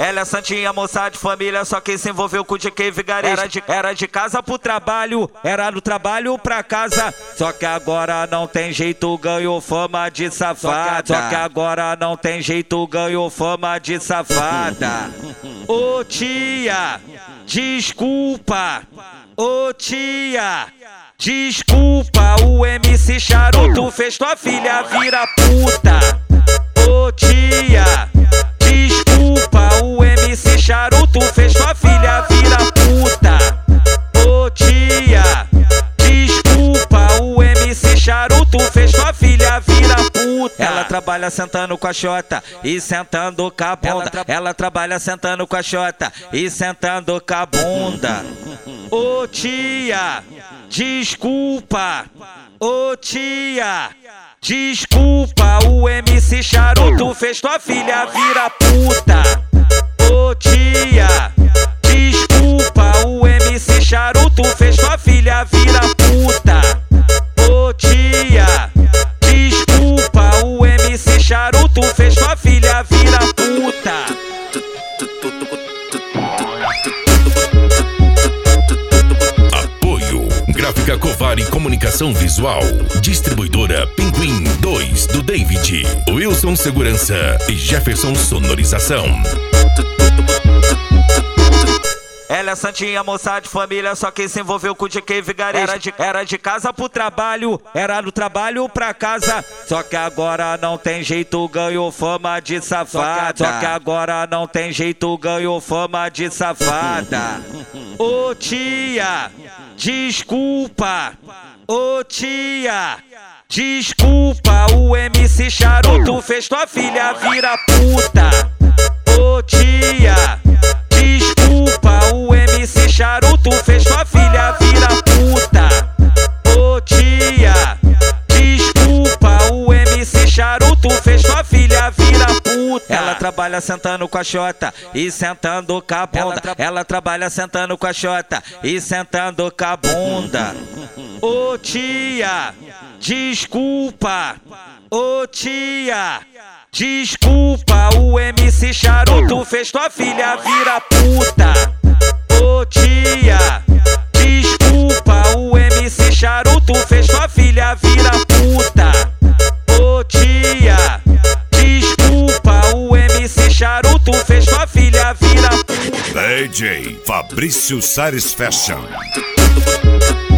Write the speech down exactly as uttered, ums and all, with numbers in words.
Ela é santinha, moça de família, só que se envolveu com o D K Vigarista. Era de, era de casa pro trabalho, era do trabalho pra casa. Só que agora não tem jeito, ganhou fama de safada. Só que agora não tem jeito, ganhou fama de safada. Ô tia, desculpa. Ô tia, desculpa. O M C Charuto fez tua filha vira puta. Ô tia, desculpa. O M C Charuto fez tua filha vira puta. Ô tia, desculpa. O M C Charuto fez tua filha vira puta. Ela trabalha sentando com a xota e sentando com a bunda. Ela, tra ela trabalha sentando com a xota e sentando com a bunda. Ô tia, desculpa. Ô tia, desculpa. O M C Charuto fez tua filha vira puta. Ô tia, desculpa. O M C Charuto fez tua filha vira puta. Ô tia, desculpa. O M C Charuto fez tua filha vira puta. Gráfica Covari Comunicação Visual. Distribuidora Pinguim dois do David, Wilson Segurança e Jefferson Sonorização. Ela é santinha, moça de família, só que se envolveu com o D K Vigarista. Era de, era de casa pro trabalho, era do trabalho pra casa. Só que agora não tem jeito, ganhou fama de safada. Só que agora não tem jeito, ganhou fama de safada. Ô tia, desculpa. Ô tia, desculpa. O M C Charuto fez tua filha vira puta. Ô tia, desculpa. O M C Charuto fez tua filha vira puta. Ô tia, desculpa. O M C Charuto fez tua filha vira puta. Ela trabalha sentando com a xota e sentando com a bunda. Ela, tra ela trabalha sentando com a xota e sentando com a bunda. Ô tia, desculpa. Ô tia, desculpa. O M C Charuto fez tua filha vira puta. Ô tia, desculpa. O M C Charuto fez tua filha vira puta. Ô tia, desculpa. O M C Charuto fez tua filha vira puta. D J Fabrício Sares Fashion.